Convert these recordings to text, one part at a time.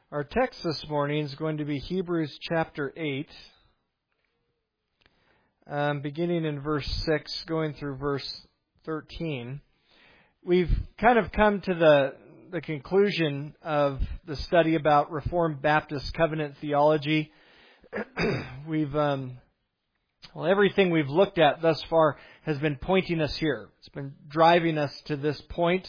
Our text this morning is going to be Hebrews chapter 8, beginning in verse 6, going through verse 13. We've kind of come to the conclusion of the study about Reformed Baptist covenant theology. Everything we've looked at thus far has been pointing us here. It's been driving us to this point.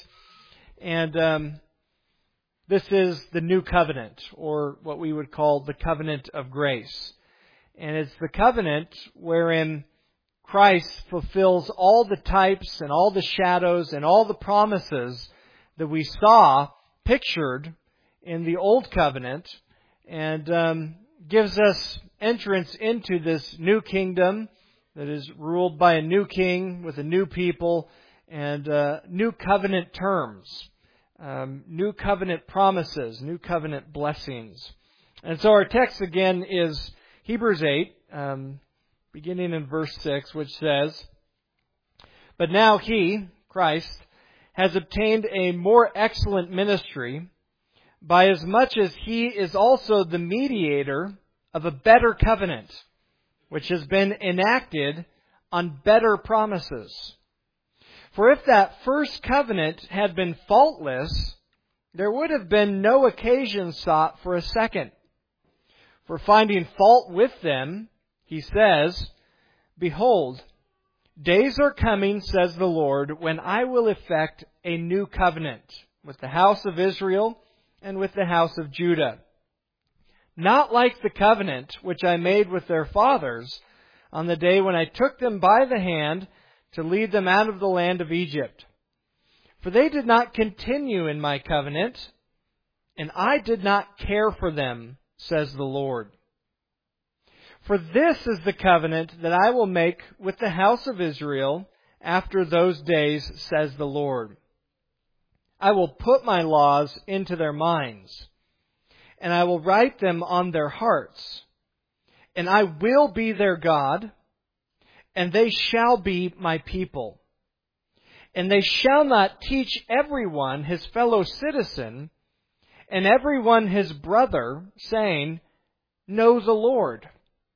And this is the new covenant, or what we would call the covenant of grace. And it's the covenant wherein Christ fulfills all the types and all the shadows and all the promises that we saw pictured in the old covenant, and gives us entrance into this new kingdom that is ruled by a new king with a new people and new covenant terms. New covenant promises, new covenant blessings. And so our text again is Hebrews 8, beginning in verse 6, which says, "But now He, Christ, has obtained a more excellent ministry, by as much as He is also the mediator of a better covenant, which has been enacted on better promises. For if that first covenant had been faultless, there would have been no occasion sought for a second. For finding fault with them, He says, 'Behold, days are coming, says the Lord, when I will effect a new covenant with the house of Israel and with the house of Judah. Not like the covenant which I made with their fathers on the day when I took them by the hand to lead them out of the land of Egypt. For they did not continue in my covenant, and I did not care for them, says the Lord. For this is the covenant that I will make with the house of Israel after those days, says the Lord. I will put my laws into their minds, and I will write them on their hearts, and I will be their God, and they shall be my people. And they shall not teach everyone his fellow citizen, and everyone his brother, saying, Know the Lord.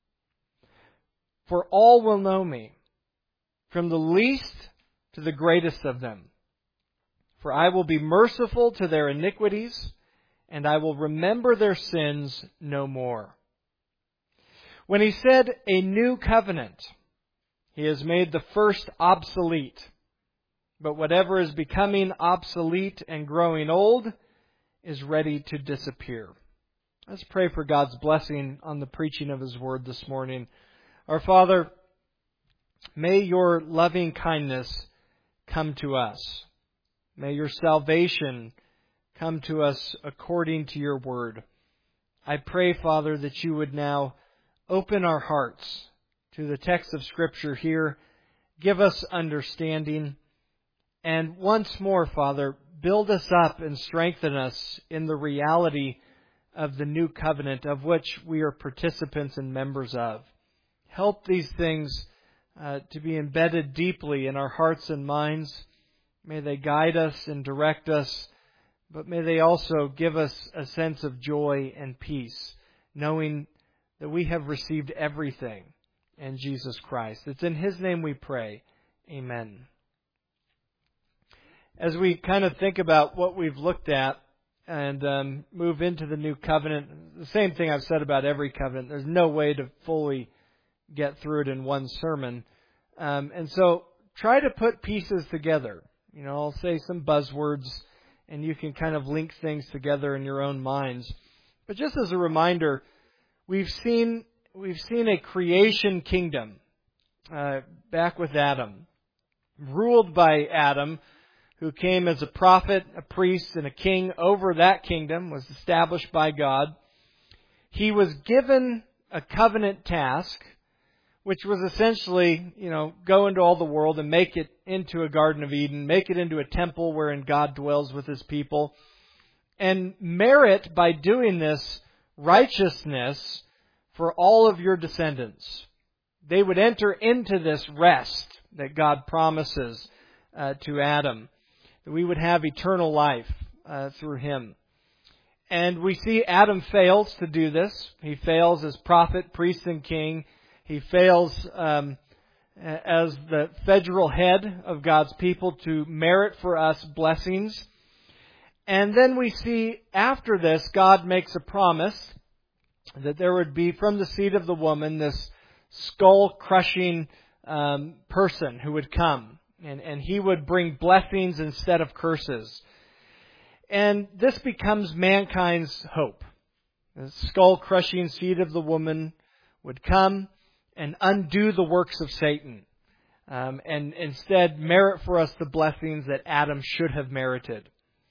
For all will know me, from the least to the greatest of them. For I will be merciful to their iniquities, and I will remember their sins no more.' When He said a new covenant, He has made the first obsolete. But whatever is becoming obsolete and growing old is ready to disappear." Let's pray for God's blessing on the preaching of His Word this morning. Our Father, may Your loving kindness come to us. May Your salvation come to us according to Your Word. I pray, Father, that You would now open our hearts to the text of Scripture here, give us understanding, and once more, Father, build us up and strengthen us in the reality of the new covenant of which we are participants and members of. Help these things to be embedded deeply in our hearts and minds. May they guide us and direct us, but may they also give us a sense of joy and peace, knowing that we have received everything in Jesus Christ. It's in His name we pray. Amen. As we kind of think about what we've looked at and move into the new covenant, the same thing I've said about every covenant. There's no way to fully get through it in one sermon. And so try to put pieces together. I'll say some buzzwords and you can kind of link things together in your own minds. But just as a reminder, we've seen a creation kingdom back with Adam, ruled by Adam, who came as a prophet, a priest, and a king over that kingdom, was established by God. He was given a covenant task, which was essentially, go into all the world and make it into a Garden of Eden, make it into a temple wherein God dwells with His people, and merit by doing this righteousness for all of your descendants. They would enter into this rest that God promises to Adam, that we would have eternal life through him. And we see Adam fails to do this. He fails as prophet, priest, and king. He fails as the federal head of God's people to merit for us blessings. And then we see after this, God makes a promise that there would be from the seed of the woman this skull-crushing person who would come. And he would bring blessings instead of curses. And this becomes mankind's hope. The skull-crushing seed of the woman would come and undo the works of Satan. And instead merit for us the blessings that Adam should have merited.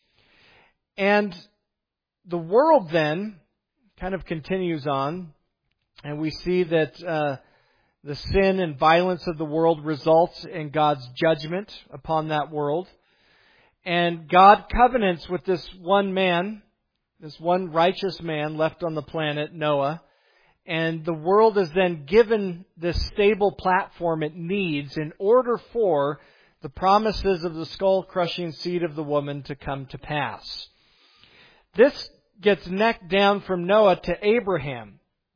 And the world then kind of continues on. And we see that the sin and violence of the world results in God's judgment upon that world. And God covenants with this one man, this one righteous man left on the planet, Noah. And the world is then given this stable platform it needs in order for the promises of the skull-crushing seed of the woman to come to pass. This gets necked down from Noah to Abraham.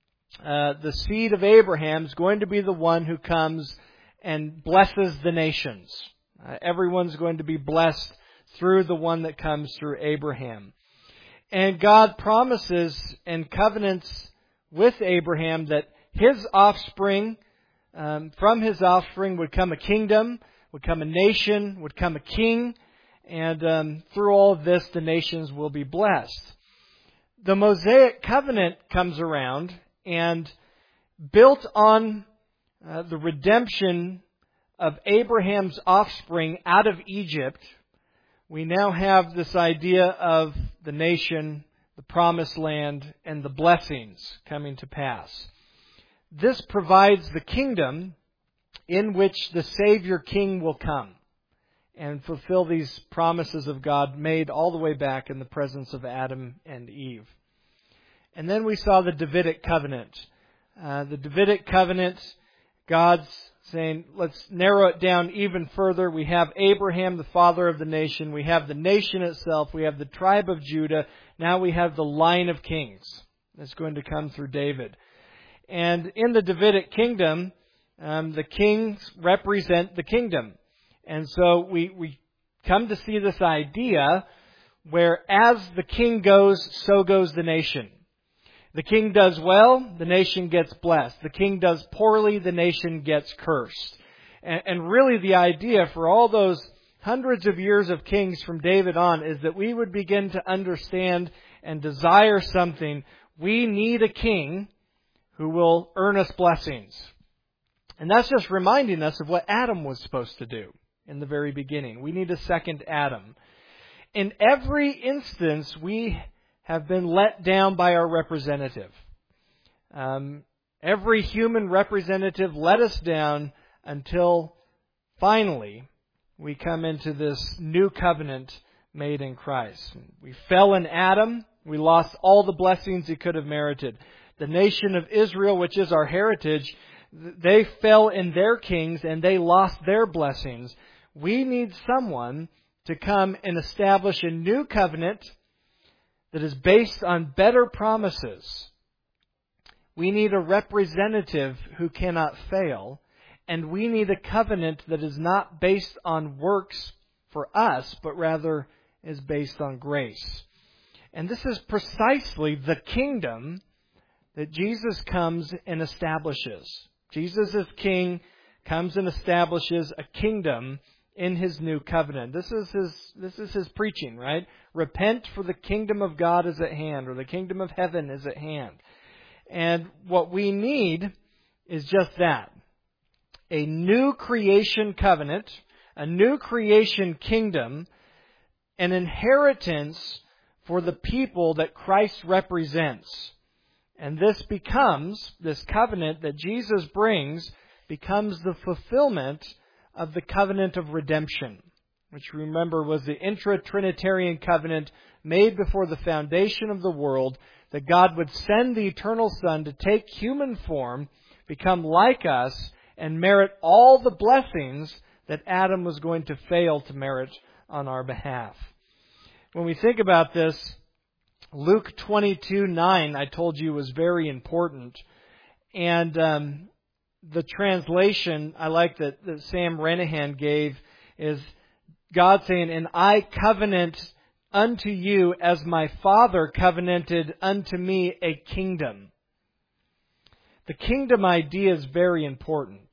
The seed of Abraham is going to be the one who comes and blesses the nations. Everyone's going to be blessed through the one that comes through Abraham. And God promises and covenants with Abraham that his offspring, from his offspring would come a kingdom, would come a nation, would come a king, and through all of this the nations will be blessed. The Mosaic covenant comes around, and built on the redemption of Abraham's offspring out of Egypt, we now have this idea of the nation, the promised land, and the blessings coming to pass. This provides the kingdom in which the Savior King will come and fulfill these promises of God made all the way back in the presence of Adam and Eve. And then we saw the Davidic covenant. The Davidic covenant, God's saying, let's narrow it down even further. We have Abraham, the father of the nation. We have the nation itself. We have the tribe of Judah. Now we have the line of kings that's going to come through David. And in the Davidic kingdom, the kings represent the kingdom. And so we come to see this idea where as the king goes, so goes the nation. The king does well, the nation gets blessed. The king does poorly, the nation gets cursed. And really the idea for all those hundreds of years of kings from David on is that we would begin to understand and desire something. We need a king who will earn us blessings. And that's just reminding us of what Adam was supposed to do in the very beginning. We need a second Adam. In every instance, we have been let down by our representative. Every human representative let us down until finally we come into this new covenant made in Christ. We fell in Adam. We lost all the blessings he could have merited. The nation of Israel, which is our heritage, they fell in their kings and they lost their blessings. We need someone to come and establish a new covenant that is based on better promises. We need a representative who cannot fail, and we need a covenant that is not based on works for us, but rather is based on grace. And this is precisely the kingdom that Jesus comes and establishes. Jesus as King comes and establishes a kingdom in His new covenant. This is His preaching, right? Repent, for the kingdom of God is at hand, or the kingdom of heaven is at hand. And what we need is just that. A new creation covenant, a new creation kingdom, an inheritance for the people that Christ represents. And this covenant that Jesus brings, becomes the fulfillment of the covenant of redemption, which remember was the intra-Trinitarian covenant made before the foundation of the world, that God would send the eternal Son to take human form, become like us, and merit all the blessings that Adam was going to fail to merit on our behalf. When we think about this, Luke 22:9, I told you, was very important. And the translation I like that Sam Renahan gave is God saying, "And I covenant unto you as my Father covenanted unto me a kingdom." The kingdom idea is very important.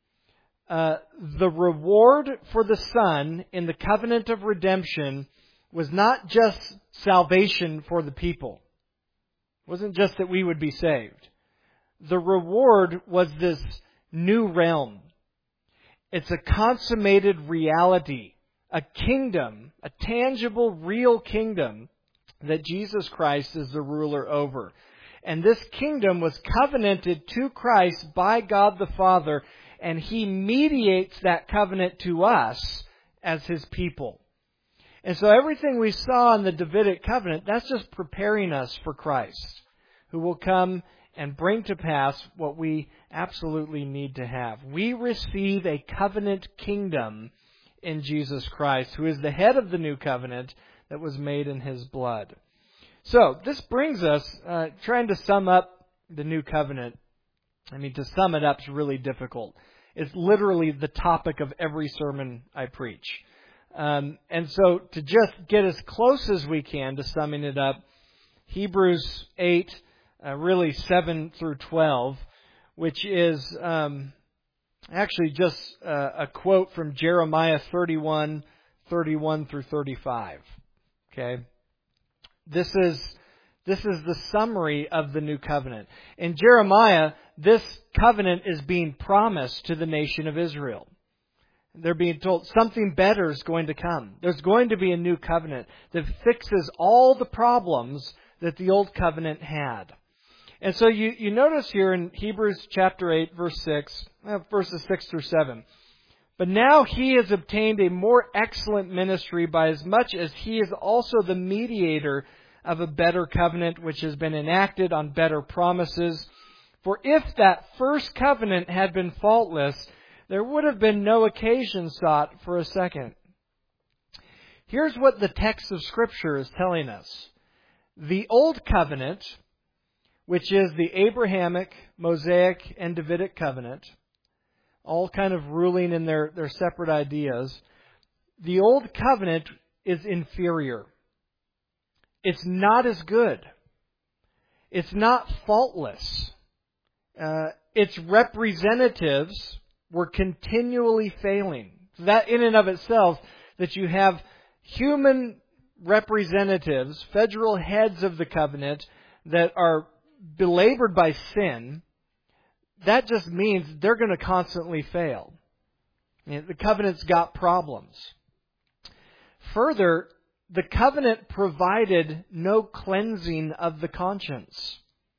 The reward for the Son in the covenant of redemption was not just salvation for the people. It wasn't just that we would be saved. The reward was this new realm. It's a consummated reality, a kingdom, a tangible, real kingdom that Jesus Christ is the ruler over. And this kingdom was covenanted to Christ by God the Father, and He mediates that covenant to us as His people. And so everything we saw in the Davidic covenant, that's just preparing us for Christ, who will come and bring to pass what we absolutely need to have. We receive a covenant kingdom in Jesus Christ, who is the head of the new covenant that was made in His blood. So, this brings us, trying to sum up the new covenant. I mean, to sum it up is really difficult. It's literally the topic of every sermon I preach. And so, to just get as close as we can to summing it up, Hebrews 8, really 7 through 12, which is actually just a quote from Jeremiah 31 through 35. Okay? This is the summary of the new covenant. In Jeremiah, this covenant is being promised to the nation of Israel. They're being told something better is going to come. There's going to be a new covenant that fixes all the problems that the old covenant had. And so you notice here in Hebrews chapter 8, verses 6 through 7. But now He has obtained a more excellent ministry by as much as He is also the mediator of a better covenant which has been enacted on better promises. For if that first covenant had been faultless, there would have been no occasion sought for a second. Here's what the text of Scripture is telling us. The Old Covenant, which is the Abrahamic, Mosaic, and Davidic covenant, all kind of ruling in their separate ideas. The Old Covenant is inferior. It's not as good. It's not faultless. Its representatives were continually failing. That in and of itself, that you have human representatives, federal heads of the covenant that are belabored by sin, that just means they're going to constantly fail. The covenant's got problems. Further, the covenant provided no cleansing of the conscience.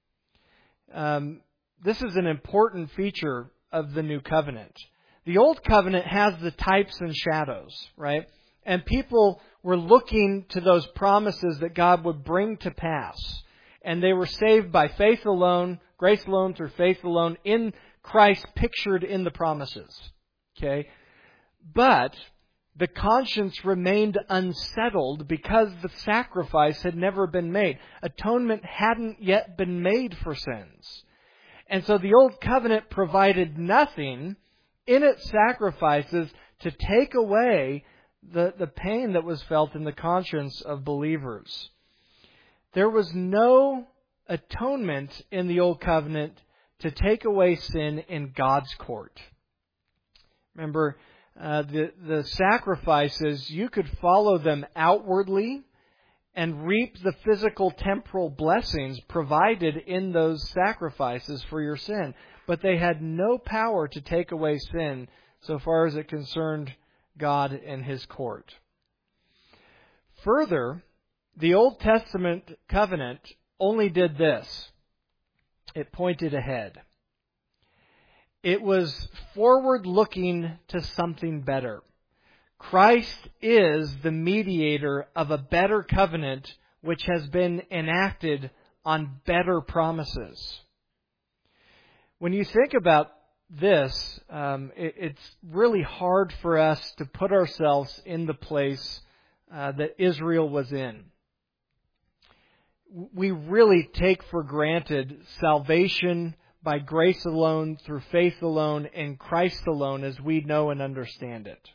This is an important feature of the new covenant. The old covenant has the types and shadows, right? And people were looking to those promises that God would bring to pass. And they were saved by faith alone, grace alone, through faith alone, in Christ pictured in the promises. Okay? But the conscience remained unsettled because the sacrifice had never been made. Atonement hadn't yet been made for sins. And so the Old Covenant provided nothing in its sacrifices to take away the pain that was felt in the conscience of believers. There was no atonement in the Old Covenant to take away sin in God's court. Remember, the sacrifices, you could follow them outwardly and reap the physical temporal blessings provided in those sacrifices for your sin. But they had no power to take away sin so far as it concerned God and His court. Further, the Old Testament covenant only did this. It pointed ahead. It was forward-looking to something better. Christ is the mediator of a better covenant which has been enacted on better promises. When you think about this, it's really hard for us to put ourselves in the place that Israel was in. we really take for granted salvation by grace alone, through faith alone, in Christ alone, as we know and understand it.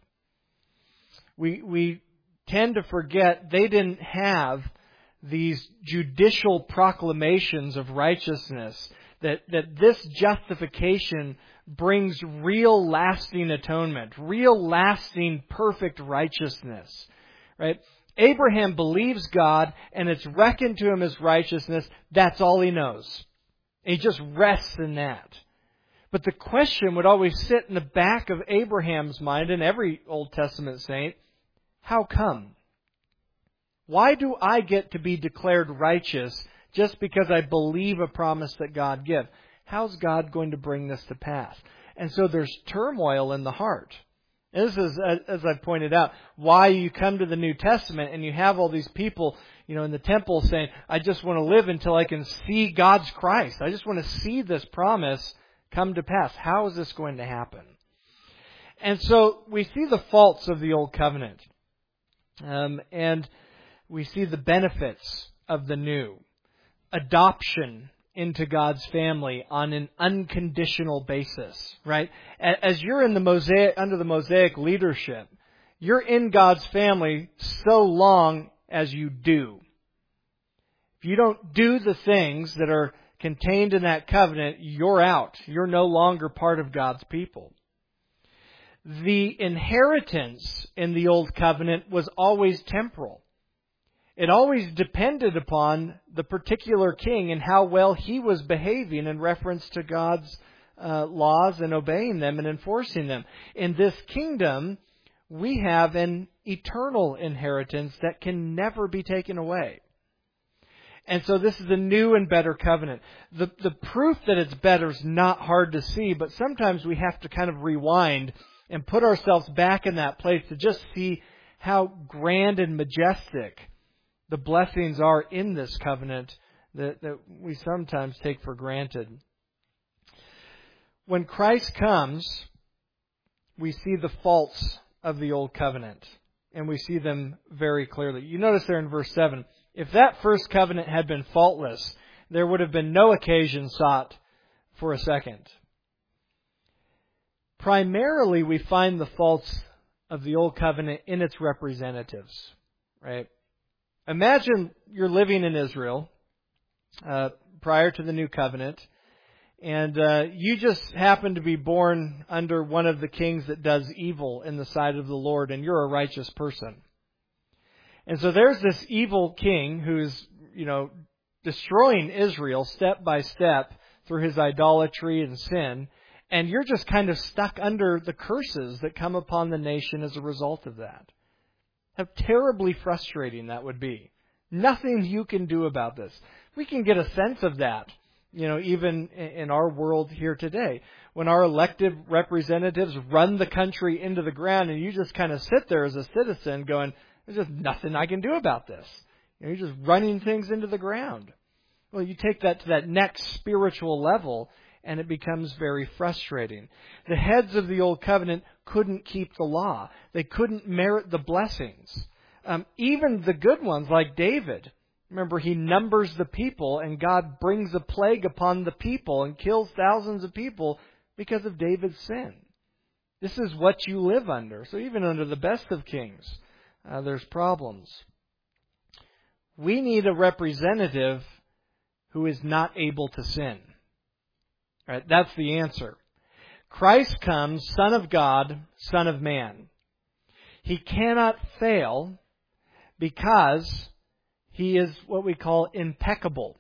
We tend to forget they didn't have these judicial proclamations of righteousness, that this justification brings real lasting atonement, real lasting perfect righteousness. Right? Abraham believes God and it's reckoned to him as righteousness. That's all he knows. And he just rests in that. But the question would always sit in the back of Abraham's mind, and every Old Testament saint, how come? Why do I get to be declared righteous just because I believe a promise that God gives? How's God going to bring this to pass? And so there's turmoil in the heart. And this is, as I've pointed out, why you come to the New Testament and you have all these people, in the temple saying, I just want to live until I can see God's Christ. I just want to see this promise come to pass. How is this going to happen? And so we see the faults of the Old Covenant. And we see the benefits of the new. Adoption into God's family on an unconditional basis, right? As you're in the Mosaic, under the Mosaic leadership, you're in God's family so long as you do. If you don't do the things that are contained in that covenant, you're out. You're no longer part of God's people. The inheritance in the Old Covenant was always temporal. It always depended upon the particular king and how well he was behaving in reference to God's laws and obeying them and enforcing them. In this kingdom, we have an eternal inheritance that can never be taken away. And so this is a new and better covenant. The proof that it's better is not hard to see, but sometimes we have to kind of rewind and put ourselves back in that place to just see how grand and majestic the blessings are in this covenant that we sometimes take for granted. When Christ comes, we see the faults of the Old Covenant, and we see them very clearly. You notice there in verse 7, if that first covenant had been faultless, there would have been no occasion sought for a second. Primarily, we find the faults of the Old Covenant in its representatives, right? Imagine you're living in Israel prior to the New Covenant, and you just happen to be born under one of the kings that does evil in the sight of the Lord, and you're a righteous person. And so there's this evil king who's, destroying Israel step by step through his idolatry and sin, and you're just kind of stuck under the curses that come upon the nation as a result of that. How terribly frustrating that would be. Nothing you can do about this. We can get a sense of that, even in our world here today. When our elected representatives run the country into the ground and you just kind of sit there as a citizen going, there's just nothing I can do about this. You're just running things into the ground. Well, you take that to that next spiritual level and it becomes very frustrating. The heads of the Old Covenant couldn't keep the law. They couldn't merit the blessings. Even the good ones like David. Remember, he numbers the people and God brings a plague upon the people and kills thousands of people because of David's sin. This is what you live under. So even under the best of kings, there's problems. We need a representative who is not able to sin. Right? That's the answer. Christ comes, Son of God, Son of Man. He cannot fail because He is what we call impeccable.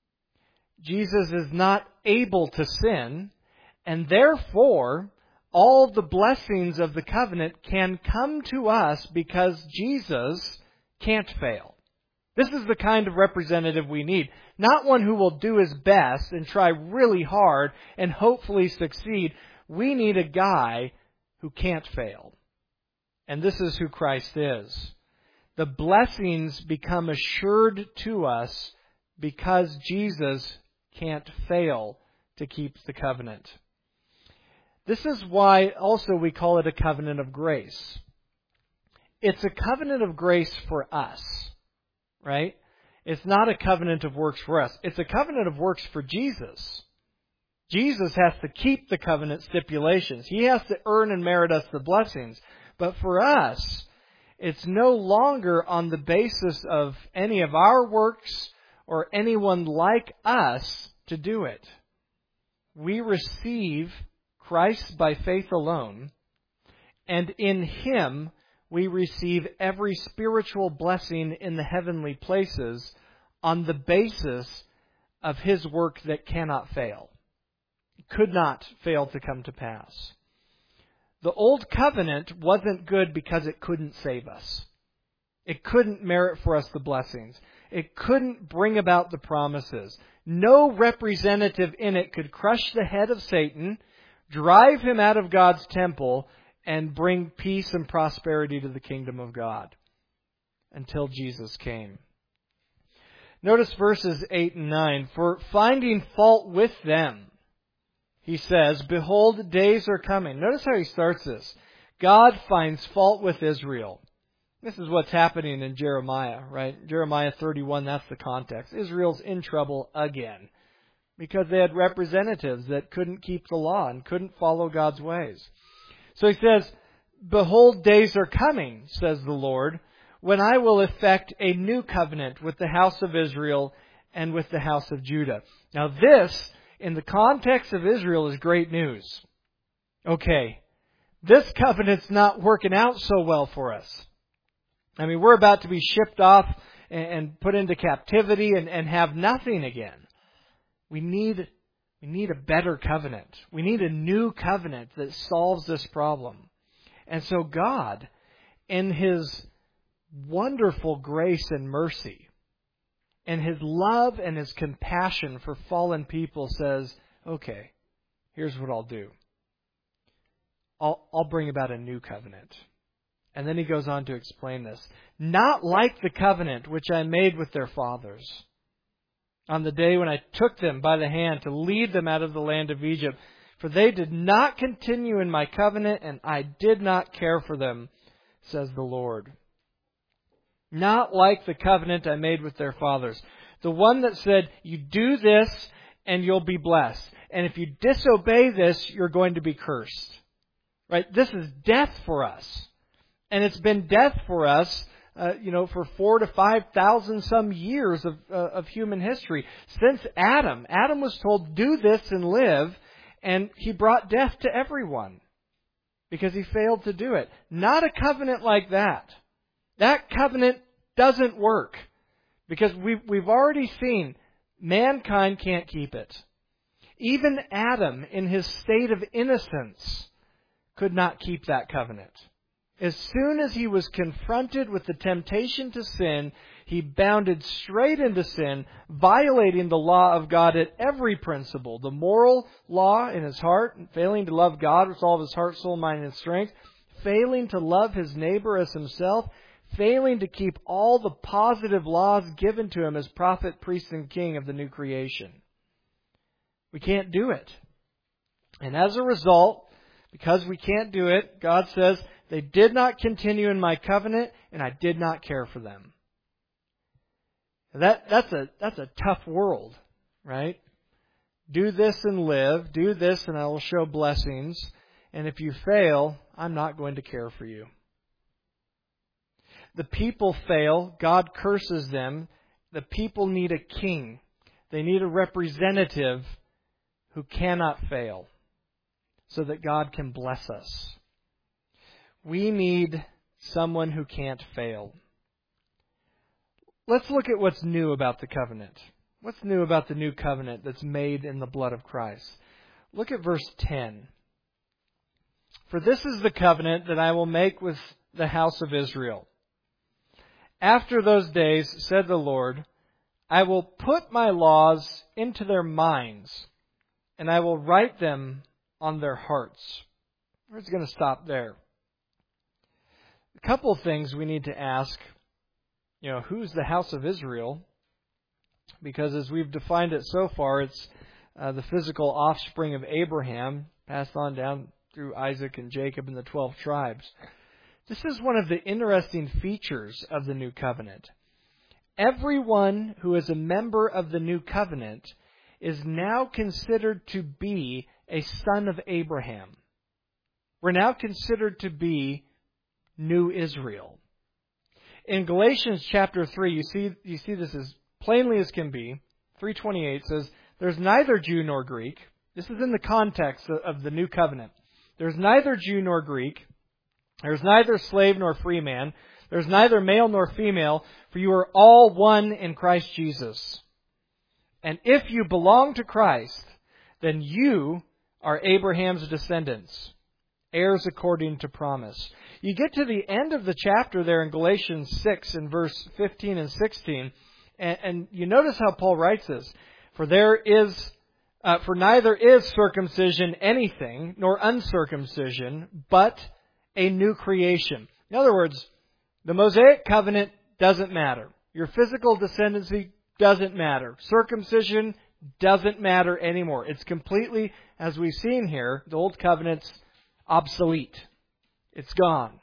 Jesus is not able to sin, and therefore all the blessings of the covenant can come to us because Jesus can't fail. This is the kind of representative we need. Not one who will do his best and try really hard and hopefully succeed. We need a guy who can't fail. And this is who Christ is. The blessings become assured to us because Jesus can't fail to keep the covenant. This is why also we call it a covenant of grace. It's a covenant of grace for us. Right? It's not a covenant of works for us. It's a covenant of works for Jesus. Jesus has to keep the covenant stipulations. He has to earn and merit us the blessings. But for us, it's no longer on the basis of any of our works or anyone like us to do it. We receive Christ by faith alone, and in Him we receive every spiritual blessing in the heavenly places on the basis of His work that cannot fail. It could not fail to come to pass. The old covenant wasn't good because it couldn't save us. It couldn't merit for us the blessings. It couldn't bring about the promises. No representative in it could crush the head of Satan, drive him out of God's temple, and bring peace and prosperity to the kingdom of God until Jesus came. Notice verses 8 and 9. For finding fault with them, He says, behold, days are coming. Notice how he starts this. God finds fault with Israel. This is what's happening in Jeremiah, right? Jeremiah 31, that's the context. Israel's in trouble again because they had representatives that couldn't keep the law and couldn't follow God's ways. So he says, behold, days are coming, says the Lord, when I will effect a new covenant with the house of Israel and with the house of Judah. Now this, in the context of Israel, is great news. Okay, this covenant's not working out so well for us. I mean, we're about to be shipped off and put into captivity and have nothing again. We need a better covenant. We need a new covenant that solves this problem. And so God, in His wonderful grace and mercy, and His love and His compassion for fallen people says, okay, here's what I'll do. I'll bring about a new covenant. And then He goes on to explain this. Not like the covenant which I made with their fathers on the day when I took them by the hand to lead them out of the land of Egypt. For they did not continue in my covenant, and I did not care for them, says the Lord. Not like the covenant I made with their fathers. The one that said, you do this and you'll be blessed. And if you disobey this, you're going to be cursed. Right? This is death for us. And it's been death for us, for 4,000 to 5,000 some years of human history. Since Adam. Adam was told, do this and live. And he brought death to everyone because he failed to do it. Not a covenant like that. That covenant doesn't work because we've already seen mankind can't keep it. Even Adam, in his state of innocence, could not keep that covenant. As soon as he was confronted with the temptation to sin, he bounded straight into sin, violating the law of God at every principle. The moral law in his heart, failing to love God with all of his heart, soul, mind, and strength, failing to love his neighbor as himself, failing to keep all the positive laws given to him as prophet, priest, and king of the new creation. We can't do it. And as a result, because we can't do it, God says, they did not continue in my covenant, and I did not care for them. That's a tough world, right? Do this and live. Do this and I will show blessings. And if you fail, I'm not going to care for you. The people fail. God curses them. The people need a king. They need a representative who cannot fail so that God can bless us. We need someone who can't fail. Let's look at what's new about the covenant. What's new about the new covenant that's made in the blood of Christ? Look at verse 10. For this is the covenant that I will make with the house of Israel. After those days, said the Lord, I will put my laws into their minds, and I will write them on their hearts. We're just going to stop there. A couple of things we need to ask. Who's the house of Israel? Because as we've defined it so far, it's the physical offspring of Abraham, passed on down through Isaac and Jacob and the 12 tribes. This is one of the interesting features of the new covenant. everyone who is a member of the new covenant is now considered to be a son of Abraham. We're now considered to be new Israel. In Galatians chapter 3, you see this as plainly as can be. 3:28 says, "There's neither Jew nor Greek." This is in the context of the new covenant. "There's neither Jew nor Greek. There's neither slave nor free man. There's neither male nor female, for you are all one in Christ Jesus. And if you belong to Christ, then you are Abraham's descendants, heirs according to promise." You get to the end of the chapter there in Galatians 6 in verse 15 and 16, and you notice how Paul writes this. For neither is circumcision anything, nor uncircumcision, but a new creation. In other words, the Mosaic covenant doesn't matter. Your physical descendancy doesn't matter. Circumcision doesn't matter anymore. It's completely, as we've seen here, the old covenant's obsolete. It's gone.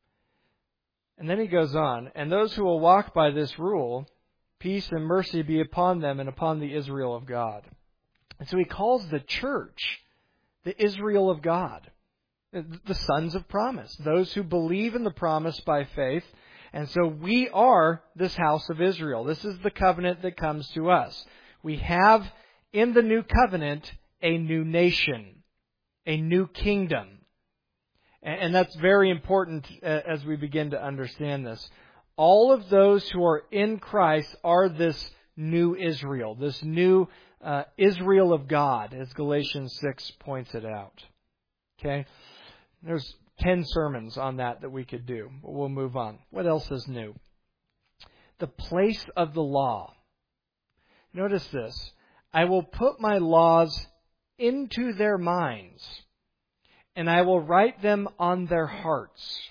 And then he goes on, "And those who will walk by this rule, peace and mercy be upon them and upon the Israel of God." And so he calls the church the Israel of God, the sons of promise, those who believe in the promise by faith. And so we are this house of Israel. This is the covenant that comes to us. We have in the new covenant a new nation, a new kingdom. And that's very important as we begin to understand this. All of those who are in Christ are this new Israel, this new Israel of God, as Galatians 6 points it out. Okay? There's 10 sermons on that we could do, but we'll move on. What else is new? The place of the law. Notice this. "I will put my laws into their minds, and I will write them on their hearts."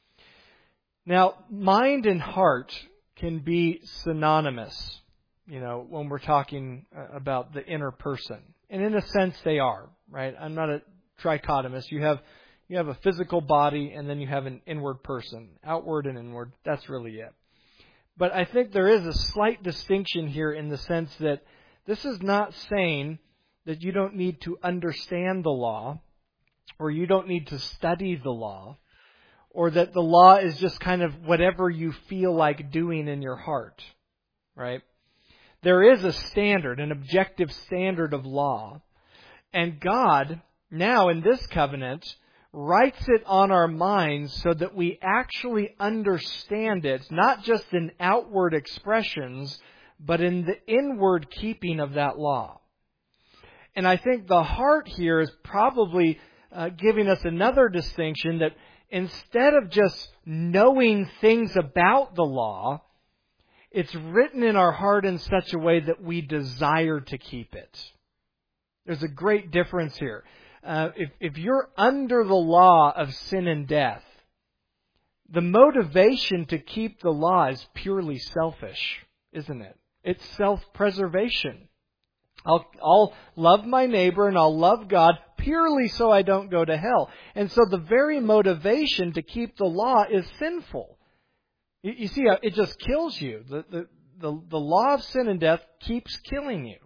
Now, mind and heart can be synonymous, when we're talking about the inner person. And in a sense they are, right? I'm not a trichotomist. You have a physical body and then you have an inward person. Outward and inward, that's really it. But I think there is a slight distinction here in the sense that this is not saying that you don't need to understand the law, or you don't need to study the law, or that the law is just kind of whatever you feel like doing in your heart, right? There is a standard, an objective standard of law, and God, now in this covenant, writes it on our minds so that we actually understand it, not just in outward expressions, but in the inward keeping of that law. And I think the heart here is probably giving us another distinction, that instead of just knowing things about the law, it's written in our heart in such a way that we desire to keep it. There's a great difference here. If you're under the law of sin and death, the motivation to keep the law is purely selfish, isn't it? It's self-preservation. I'll love my neighbor and I'll love God purely so I don't go to hell. And so the very motivation to keep the law is sinful. You see, it just kills you. The law of sin and death keeps killing you.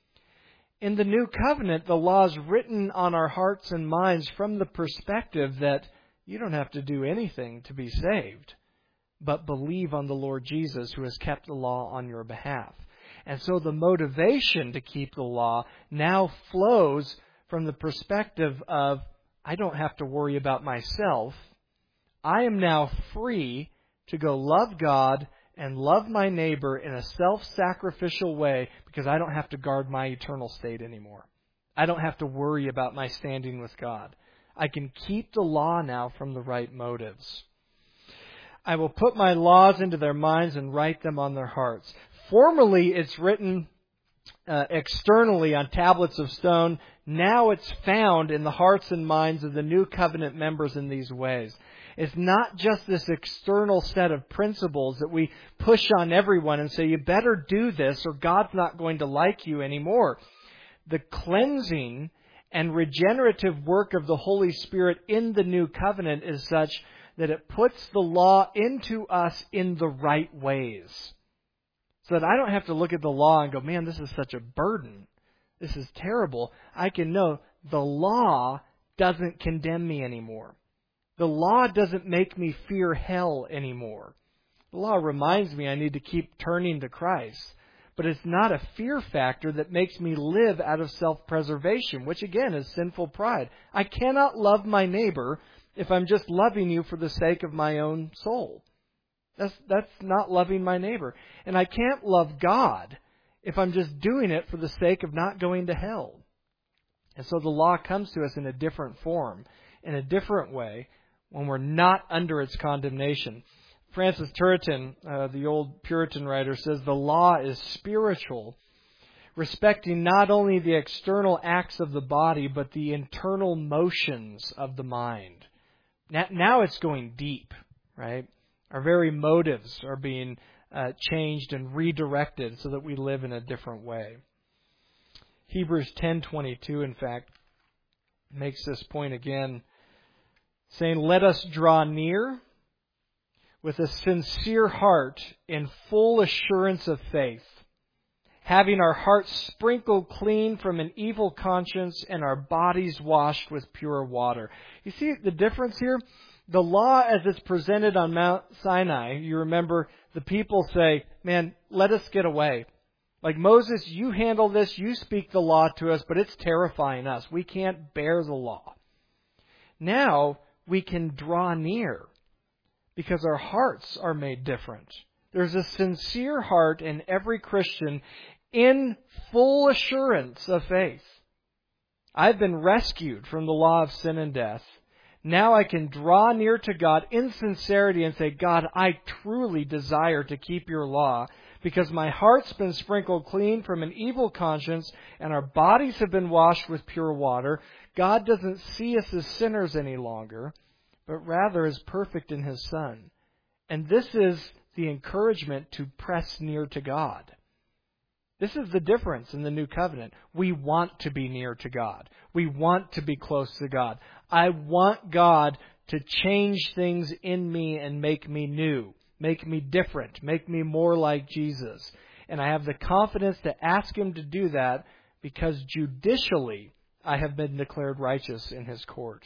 In the new covenant, the law is written on our hearts and minds from the perspective that you don't have to do anything to be saved, but believe on the Lord Jesus, who has kept the law on your behalf. And so the motivation to keep the law now flows from the perspective of, I don't have to worry about myself. I am now free to go love God and love my neighbor in a self-sacrificial way, because I don't have to guard my eternal state anymore. I don't have to worry about my standing with God. I can keep the law now from the right motives. I will put my laws into their minds and write them on their hearts. Formerly, it's written externally on tablets of stone. Now it's found in the hearts and minds of the new covenant members in these ways. It's not just this external set of principles that we push on everyone and say, you better do this or God's not going to like you anymore. The cleansing and regenerative work of the Holy Spirit in the new covenant is such that it puts the law into us in the right ways. so that I don't have to look at the law and go, man, this is such a burden. This is terrible. I can know the law doesn't condemn me anymore. The law doesn't make me fear hell anymore. The law reminds me I need to keep turning to Christ. But it's not a fear factor that makes me live out of self-preservation, which again is sinful pride. I cannot love my neighbor if I'm just loving you for the sake of my own soul. That's not loving my neighbor. And I can't love God if I'm just doing it for the sake of not going to hell. And so the law comes to us in a different form, in a different way, when we're not under its condemnation. Francis Turretin, the old Puritan writer, says the law is spiritual, respecting not only the external acts of the body, but the internal motions of the mind. Now it's going deep, right? Our very motives are being changed and redirected so that we live in a different way. Hebrews 10:22, in fact, makes this point again, saying, "Let us draw near with a sincere heart in full assurance of faith, having our hearts sprinkled clean from an evil conscience and our bodies washed with pure water." You see the difference here? The law as it's presented on Mount Sinai, you remember the people say, man, let us get away. Like Moses, you handle this, you speak the law to us, but it's terrifying us. We can't bear the law. Now we can draw near because our hearts are made different. There's a sincere heart in every Christian in full assurance of faith. I've been rescued from the law of sin and death. Now I can draw near to God in sincerity and say, God, I truly desire to keep your law because my heart's been sprinkled clean from an evil conscience and our bodies have been washed with pure water. God doesn't see us as sinners any longer, but rather as perfect in His Son. And this is the encouragement to press near to God. This is the difference in the new covenant. We want to be near to God. We want to be close to God. I want God to change things in me and make me new, make me different, make me more like Jesus. And I have the confidence to ask Him to do that because judicially I have been declared righteous in His court.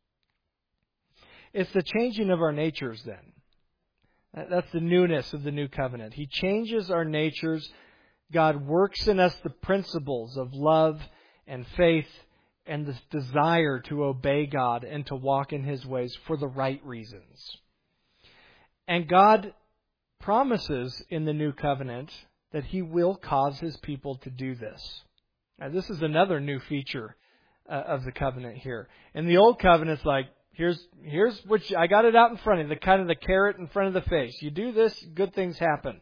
It's the changing of our natures then. That's the newness of the new covenant. He changes our natures. God works in us the principles of love and faith and this desire to obey God and to walk in His ways for the right reasons. And God promises in the new covenant that He will cause His people to do this. Now, this is another new feature of the covenant here. In the old covenant, it's like, here's what I got it out in front of you, the kind of the carrot in front of the face. You do this, good things happen.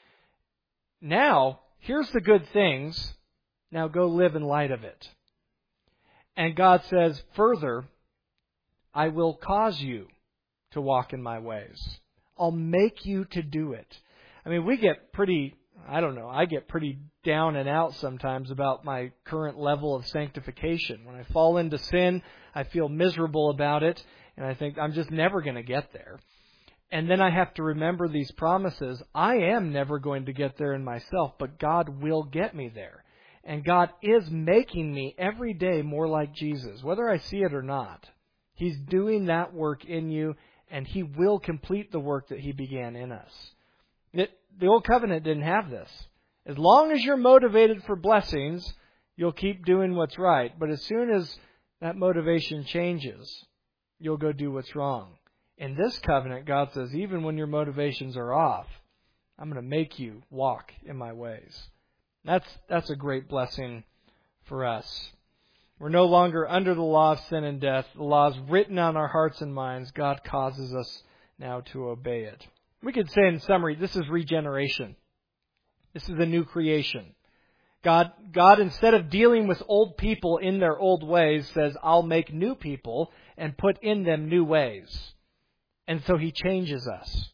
Now, here's the good things. Now go live in light of it. And God says, further, I will cause you to walk in my ways. I'll make you to do it. I mean, we get pretty, I get pretty down and out sometimes about my current level of sanctification. When I fall into sin, I feel miserable about it, and I think I'm just never going to get there. And then I have to remember these promises. I am never going to get there in myself, but God will get me there. And God is making me every day more like Jesus, whether I see it or not. He's doing that work in you, and He will complete the work that He began in us. The Old Covenant didn't have this. As long as you're motivated for blessings, you'll keep doing what's right. But as soon as that motivation changes, you'll go do what's wrong. In this covenant, God says, even when your motivations are off, I'm going to make you walk in my ways. That's a great blessing for us. We're no longer under the law of sin and death. The law is written on our hearts and minds. God causes us now to obey it. We could say in summary, this is regeneration. This is a new creation. God, instead of dealing with old people in their old ways, says, I'll make new people and put in them new ways. And so He changes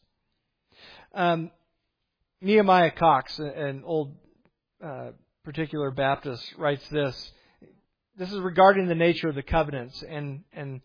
us. Nehemiah Cox, an old particular Baptist, writes this. This is regarding the nature of the covenants. And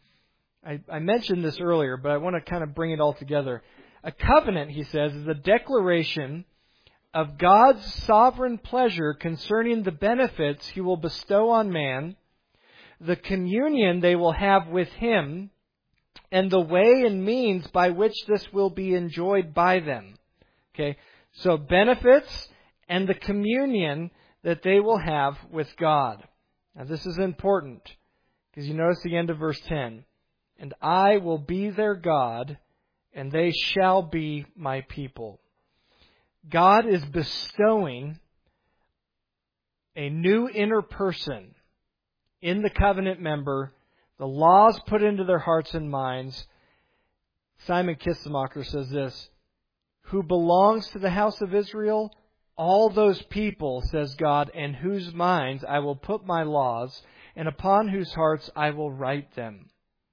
I mentioned this earlier, but I want to kind of bring it all together. A covenant, he says, is a declaration of God's sovereign pleasure concerning the benefits He will bestow on man, the communion they will have with Him, and the way and means by which this will be enjoyed by them. Okay, so benefits and the communion that they will have with God. Now this is important, because you notice the end of verse 10. And I will be their God, and they shall be my people. God is bestowing a new inner person in the covenant member, the laws put into their hearts and minds. Simon Kistemacher says this, who belongs to the house of Israel? All those people, says God, in whose minds I will put my laws, and upon whose hearts I will write them.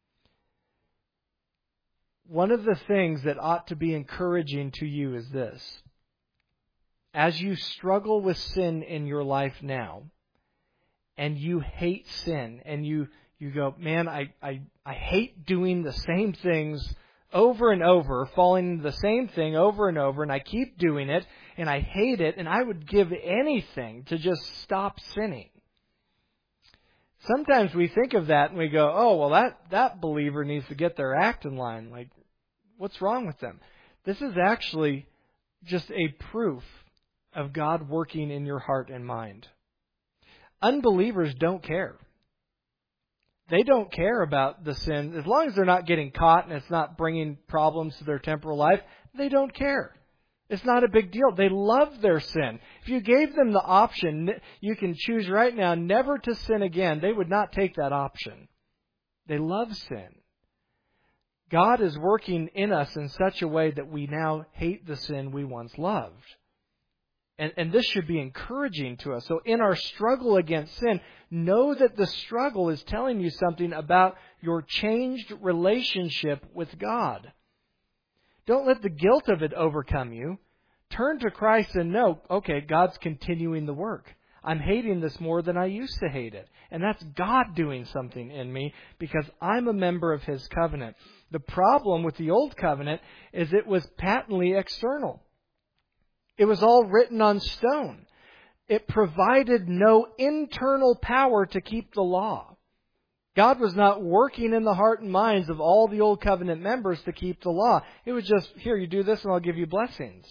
One of the things that ought to be encouraging to you is this. As you struggle with sin in your life now, and you hate sin, and you go, man, I hate doing the same things over and over, falling into the same thing over and over, and I keep doing it, and I hate it, and I would give anything to just stop sinning. Sometimes we think of that and we go, oh, well, that believer needs to get their act in line. Like, what's wrong with them? This is actually just a proof of God working in your heart and mind. Unbelievers don't care. They don't care about the sin. As long as they're not getting caught and it's not bringing problems to their temporal life, they don't care. It's not a big deal. They love their sin. If you gave them the option, you can choose right now never to sin again, they would not take that option. They love sin. God is working in us in such a way that we now hate the sin we once loved. And this should be encouraging to us. So in our struggle against sin, know that the struggle is telling you something about your changed relationship with God. Don't let the guilt of it overcome you. Turn to Christ and know, okay, God's continuing the work. I'm hating this more than I used to hate it. And that's God doing something in me because I'm a member of His covenant. The problem with the old covenant is it was patently external. It was all written on stone. It provided no internal power to keep the law. God was not working in the heart and minds of all the old covenant members to keep the law. It was just, here, you do this and I'll give you blessings.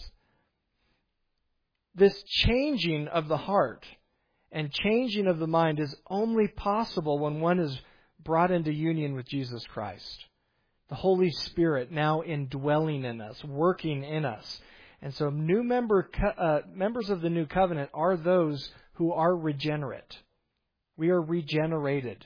This changing of the heart and changing of the mind is only possible when one is brought into union with Jesus Christ. The Holy Spirit now indwelling in us, working in us. And so members of the new covenant are those who are regenerate. We are regenerated.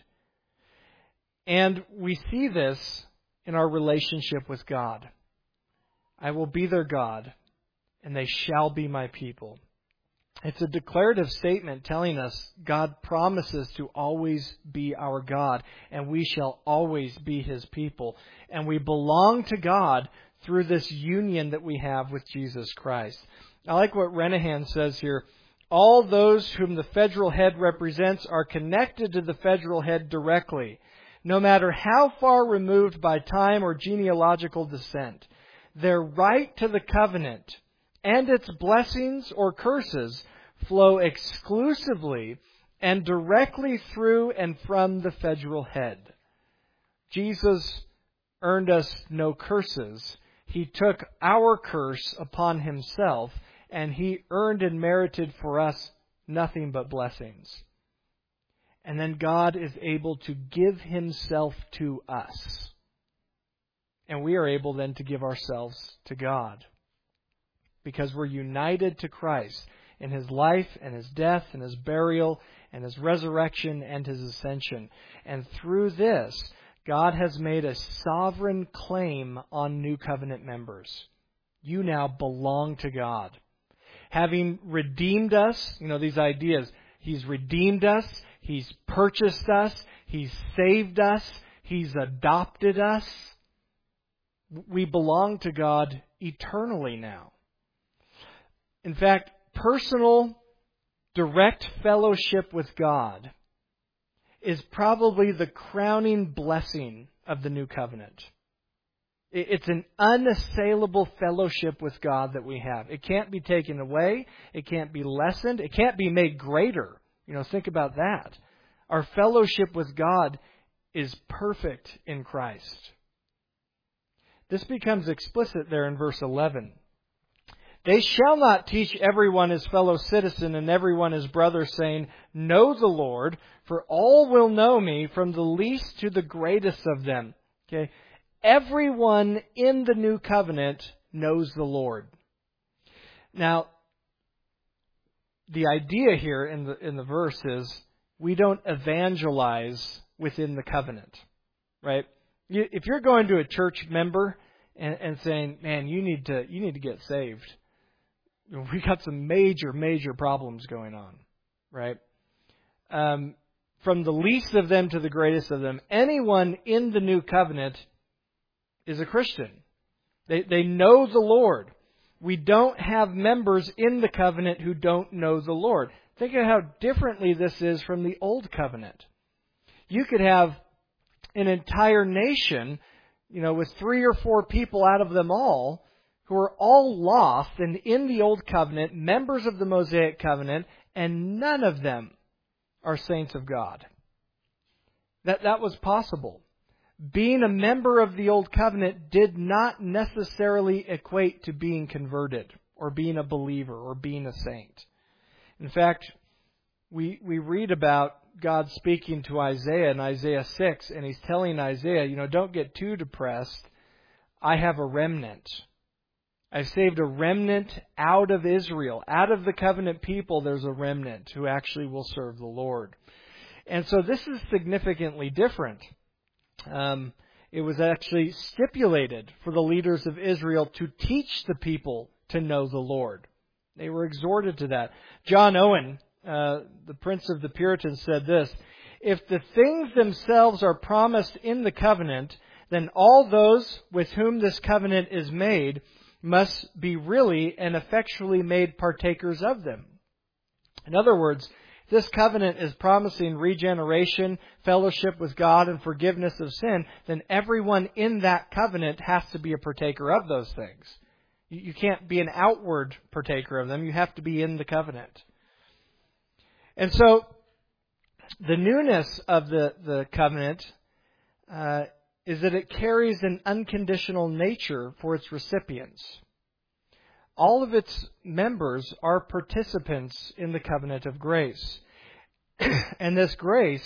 And we see this in our relationship with God. I will be their God, and they shall be my people. It's a declarative statement telling us God promises to always be our God, and we shall always be His people. And we belong to God through this union that we have with Jesus Christ. I like what Renahan says here. All those whom the federal head represents are connected to the federal head directly, no matter how far removed by time or genealogical descent. Their right to the covenant and its blessings or curses flow exclusively and directly through and from the federal head. Jesus earned us no curses. He took our curse upon Himself, and He earned and merited for us nothing but blessings. And then God is able to give Himself to us. And we are able then to give ourselves to God. Because we're united to Christ in His life and His death and His burial and His resurrection and His ascension. And through this, God has made a sovereign claim on new covenant members. You now belong to God. Having redeemed us, these ideas, He's redeemed us, He's purchased us, He's saved us, He's adopted us. We belong to God eternally now. In fact, personal, direct fellowship with God is probably the crowning blessing of the new covenant. It's an unassailable fellowship with God that we have. It can't be taken away. It can't be lessened. It can't be made greater. Think about that. Our fellowship with God is perfect in Christ. This becomes explicit there in verse 11. They shall not teach everyone his fellow citizen and everyone his brother, saying, Know the Lord, for all will know me, from the least to the greatest of them. Okay? Everyone in the new covenant knows the Lord. Now, the idea here in the verse is we don't evangelize within the covenant, right? If you're going to a church member and saying, "Man, you need to get saved," we got some major problems going on, right? From the least of them to the greatest of them, anyone in the new covenant is a Christian. They know the Lord. We don't have members in the covenant who don't know the Lord. Think of how differently this is from the old covenant. You could have an entire nation, with 3 or 4 people out of them all, who are all lost and in the old covenant, members of the Mosaic covenant, and none of them are saints of God. That was possible. Being a member of the Old Covenant did not necessarily equate to being converted or being a believer or being a saint. In fact, we read about God speaking to Isaiah in Isaiah 6, and He's telling Isaiah, don't get too depressed. I have a remnant. I've saved a remnant out of Israel. Out of the covenant people, there's a remnant who actually will serve the Lord. And so this is significantly different. It was actually stipulated for the leaders of Israel to teach the people to know the Lord. They were exhorted to that. John Owen, the Prince of the Puritans, said this: If the things themselves are promised in the covenant, then all those with whom this covenant is made must be really and effectually made partakers of them. In other words, this covenant is promising regeneration, fellowship with God, and forgiveness of sin, then everyone in that covenant has to be a partaker of those things. You can't be an outward partaker of them. You have to be in the covenant. And so, the newness of the covenant is that it carries an unconditional nature for its recipients. All of its members are participants in the covenant of grace. And this grace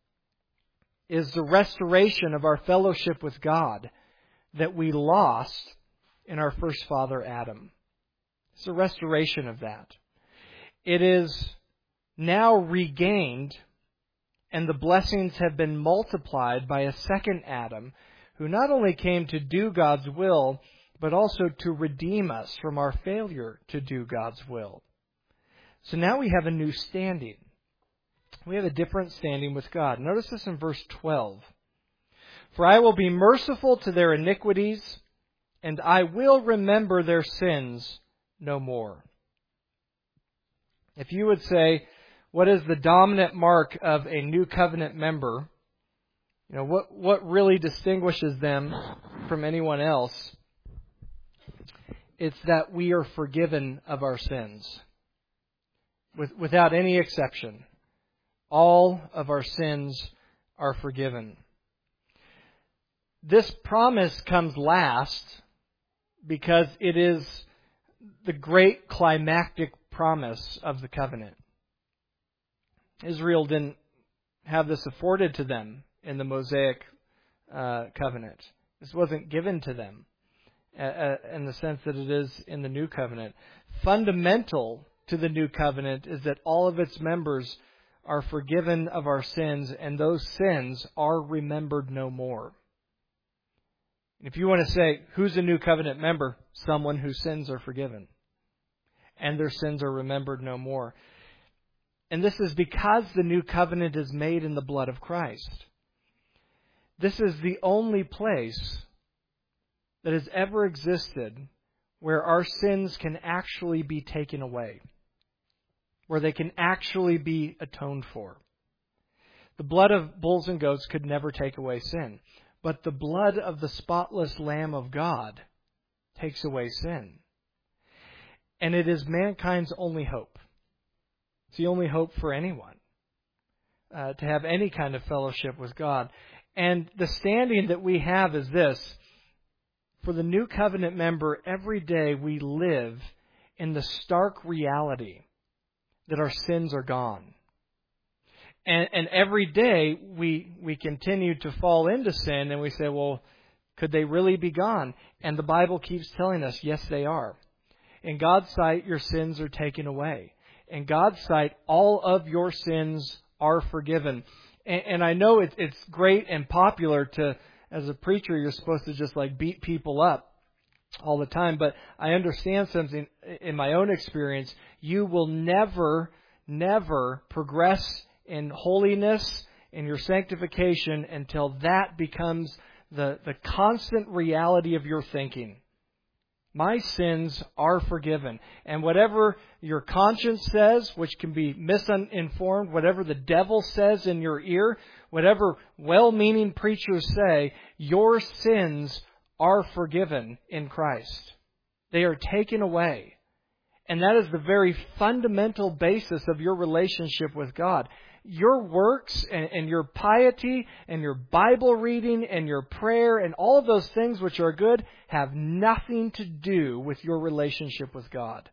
is the restoration of our fellowship with God that we lost in our first father Adam. It's a restoration of that. It is now regained, and the blessings have been multiplied by a second Adam, who not only came to do God's will, but also to redeem us from our failure to do God's will. So now we have a new standing. We have a different standing with God. Notice this in verse 12. For I will be merciful to their iniquities, and I will remember their sins no more. If you would say, what is the dominant mark of a new covenant member? What really distinguishes them from anyone else? It's that we are forgiven of our sins. Without any exception. All of our sins are forgiven. This promise comes last because it is the great climactic promise of the covenant. Israel didn't have this afforded to them in the Mosaic covenant. This wasn't given to them in the sense that it is in the new covenant. Fundamental to the new covenant is that all of its members are forgiven of our sins, and those sins are remembered no more. If you want to say, who's a new covenant member? Someone whose sins are forgiven. And their sins are remembered no more. And this is because the new covenant is made in the blood of Christ. This is the only place that has ever existed where our sins can actually be taken away, where they can actually be atoned for. The blood of bulls and goats could never take away sin. But the blood of the spotless Lamb of God takes away sin. And it is mankind's only hope. It's the only hope for anyone to have any kind of fellowship with God. And the standing that we have is this. For the new covenant member, every day we live in the stark reality that our sins are gone. And every day we continue to fall into sin and we say, well, could they really be gone? And the Bible keeps telling us, yes, they are. In God's sight, your sins are taken away. In God's sight, all of your sins are forgiven. And I know it's great and popular to, as a preacher, you're supposed to just like beat people up all the time. But I understand something in my own experience. You will never progress in holiness, in your sanctification, until that becomes the constant reality of your thinking. My sins are forgiven. And whatever your conscience says, which can be misinformed, whatever the devil says in your ear, whatever well-meaning preachers say, your sins are forgiven in Christ. They are taken away. And that is the very fundamental basis of your relationship with God. Your works and your piety and your Bible reading and your prayer and all of those things which are good have nothing to do with your relationship with God.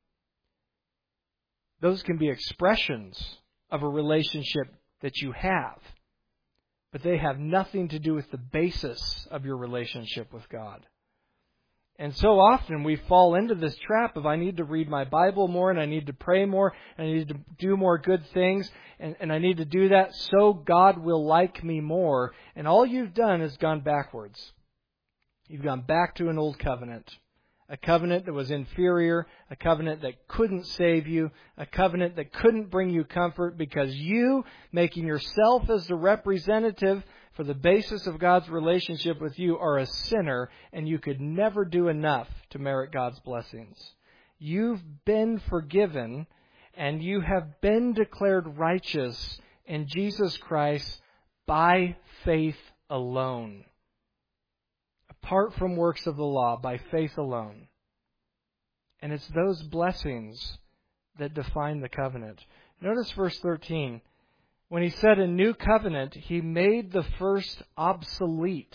Those can be expressions of a relationship that you have, but they have nothing to do with the basis of your relationship with God. And so often we fall into this trap of I need to read my Bible more and I need to pray more and I need to do more good things and I need to do that so God will like me more. And all you've done is gone backwards. You've gone back to an old covenant. A covenant that was inferior, a covenant that couldn't save you, a covenant that couldn't bring you comfort because you, making yourself as the representative for the basis of God's relationship with you, are a sinner and you could never do enough to merit God's blessings. You've been forgiven and you have been declared righteous in Jesus Christ by faith alone. Apart from works of the law, by faith alone. And it's those blessings that define the covenant. Notice verse 13. When he said a new covenant, he made the first obsolete.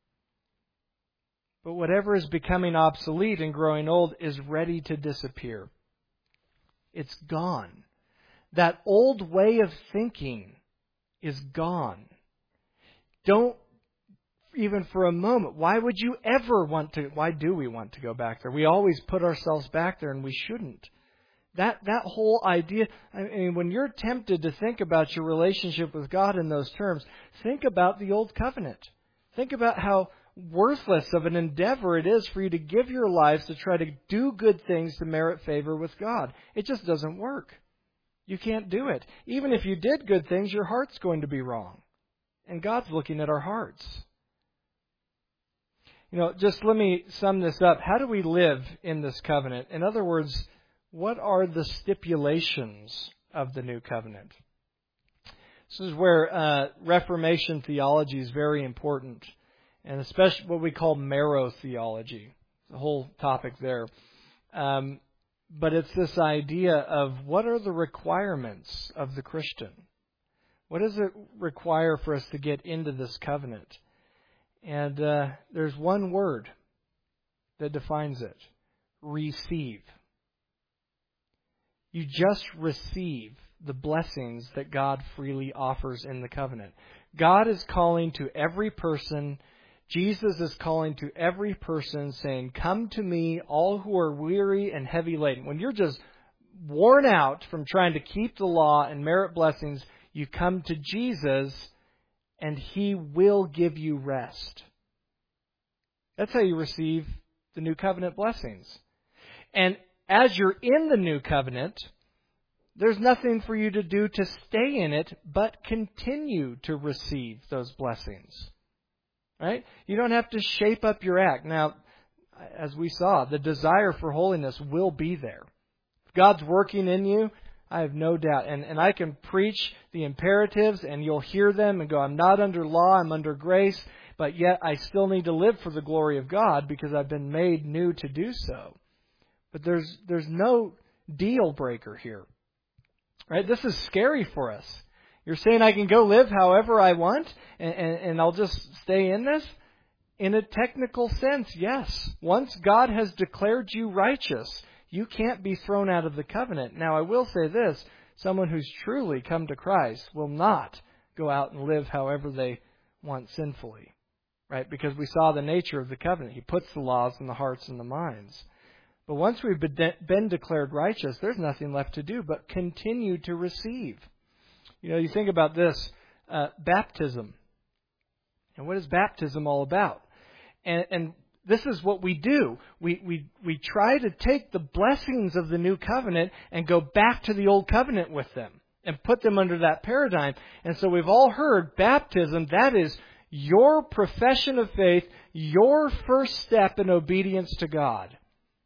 But whatever is becoming obsolete and growing old is ready to disappear. It's gone. That old way of thinking is gone. Don't even for a moment. Why would you ever want to? Why do we want to go back there? We always put ourselves back there and we shouldn't. That whole idea, I mean, when you're tempted to think about your relationship with God in those terms, think about the old covenant. Think about how worthless of an endeavor it is for you to give your lives to try to do good things to merit favor with God. It just doesn't work. You can't do it. Even if you did good things, your heart's going to be wrong. And God's looking at our hearts. Just let me sum this up. How do we live in this covenant? In other words, what are the stipulations of the new covenant? This is where Reformation theology is very important, and especially what we call marrow theology. The whole topic there. But it's this idea of what are the requirements of the Christian? What does it require for us to get into this covenant? And there's one word that defines it. Receive. You just receive the blessings that God freely offers in the covenant. God is calling to every person. Jesus is calling to every person saying, come to me, all who are weary and heavy laden. When you're just worn out from trying to keep the law and merit blessings, you come to Jesus and He will give you rest. That's how you receive the new covenant blessings. And as you're in the new covenant, there's nothing for you to do to stay in it, but continue to receive those blessings. Right? You don't have to shape up your act. Now, as we saw, the desire for holiness will be there. If God's working in you, I have no doubt. And I can preach the imperatives and you'll hear them and go, I'm not under law, I'm under grace. but yet I still need to live for the glory of God because I've been made new to do so. But there's no deal breaker here. Right? This is scary for us. You're saying I can go live however I want and I'll just stay in this? In a technical sense, yes. Once God has declared you righteous, you can't be thrown out of the covenant. Now, I will say this. Someone who's truly come to Christ will not go out and live however they want sinfully. Right? Because we saw the nature of the covenant. He puts the laws in the hearts and the minds. But once we've been declared righteous, there's nothing left to do but continue to receive. You know, you think about this, baptism. And what is baptism all about? And this is what we do. We try to take the blessings of the new covenant and go back to the old covenant with them and put them under that paradigm. And so we've all heard baptism, that is your profession of faith, your first step in obedience to God.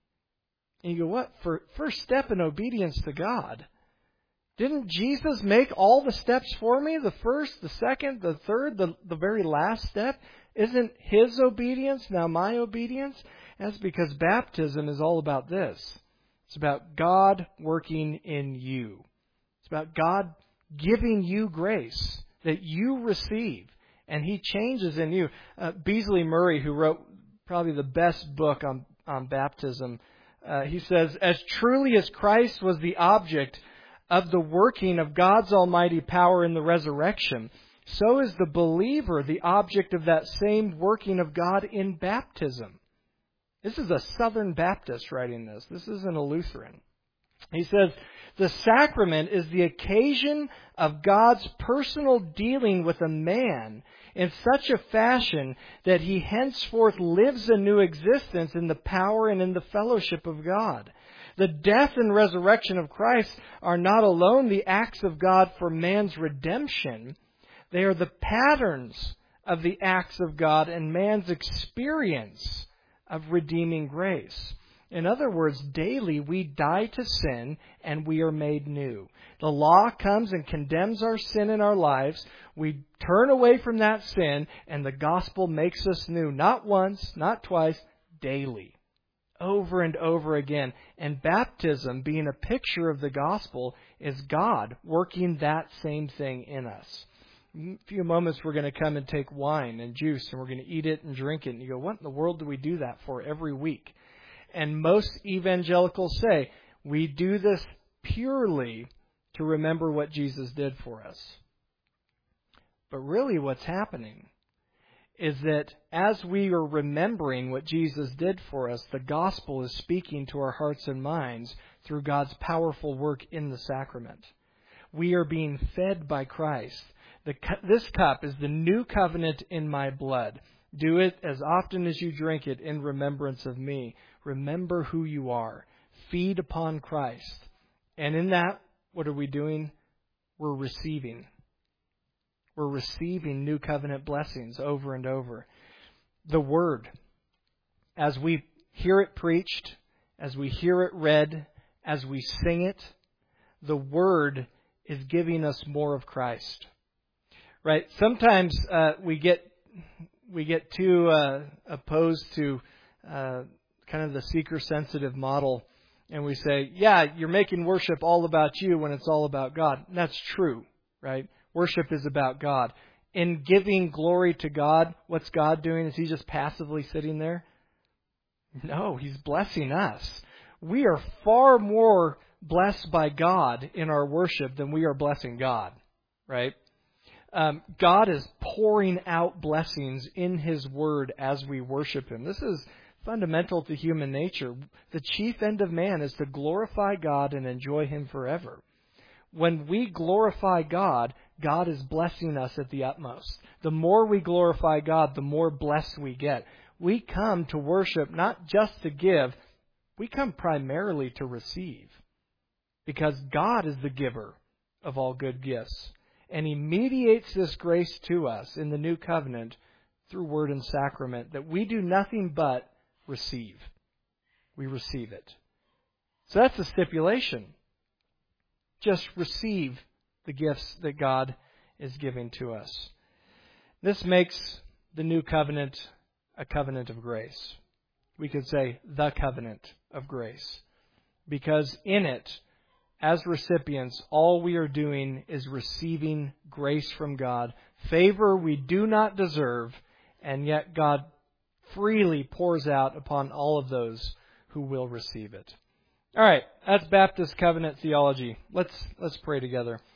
And you go, what? First step in obedience to God? Didn't Jesus make all the steps for me? The first, the second, the third, the very last step? Isn't His obedience now my obedience? That's because baptism is all about this. It's about God working in you. It's about God giving you grace that you receive. And He changes in you. Beasley Murray, who wrote probably the best book on baptism, he says, as truly as Christ was the object of the working of God's almighty power in the resurrection, so is the believer the object of that same working of God in baptism. This is a Southern Baptist writing this. This isn't a Lutheran. He says, the sacrament is the occasion of God's personal dealing with a man in such a fashion that he henceforth lives a new existence in the power and in the fellowship of God. The death and resurrection of Christ are not alone the acts of God for man's redemption. They are the patterns of the acts of God and man's experience of redeeming grace. In other words, daily we die to sin and we are made new. The law comes and condemns our sin in our lives. We turn away from that sin and the gospel makes us new. Not once, not twice, daily. Over and over again. And baptism, being a picture of the gospel, is God working that same thing in us. In a few moments we're going to come and take wine and juice and we're going to eat it and drink it. And you go, what in the world do we do that for every week? And most evangelicals say, we do this purely to remember what Jesus did for us. But really what's happening is that as we are remembering what Jesus did for us, the gospel is speaking to our hearts and minds through God's powerful work in the sacrament. We are being fed by Christ. This cup is the new covenant in my blood. Do it as often as you drink it in remembrance of me. Remember who you are. Feed upon Christ. And in that, what are we doing? We're receiving. We're receiving new covenant blessings over and over. The Word, as we hear it preached, as we hear it read, as we sing it, the Word is giving us more of Christ. Right? Sometimes we get too opposed to kind of the seeker-sensitive model, and we say, yeah, you're making worship all about you when it's all about God. And that's true, right? Worship is about God. In giving glory to God, what's God doing? Is He just passively sitting there? No, He's blessing us. We are far more blessed by God in our worship than we are blessing God, right? God is pouring out blessings in His Word as we worship Him. This is fundamental to human nature. The chief end of man is to glorify God and enjoy Him forever. When we glorify God, God is blessing us at the utmost. The more we glorify God, the more blessed we get. We come to worship not just to give, we come primarily to receive. Because God is the giver of all good gifts. And He mediates this grace to us in the new covenant through word and sacrament that we do nothing but receive. We receive it. So that's the stipulation. Just receive the gifts that God is giving to us. This makes the new covenant a covenant of grace. We could say the covenant of grace. Because in it, as recipients, all we are doing is receiving grace from God, favor we do not deserve, and yet God freely pours out upon all of those who will receive it. All right, that's Baptist covenant theology. Let's pray together.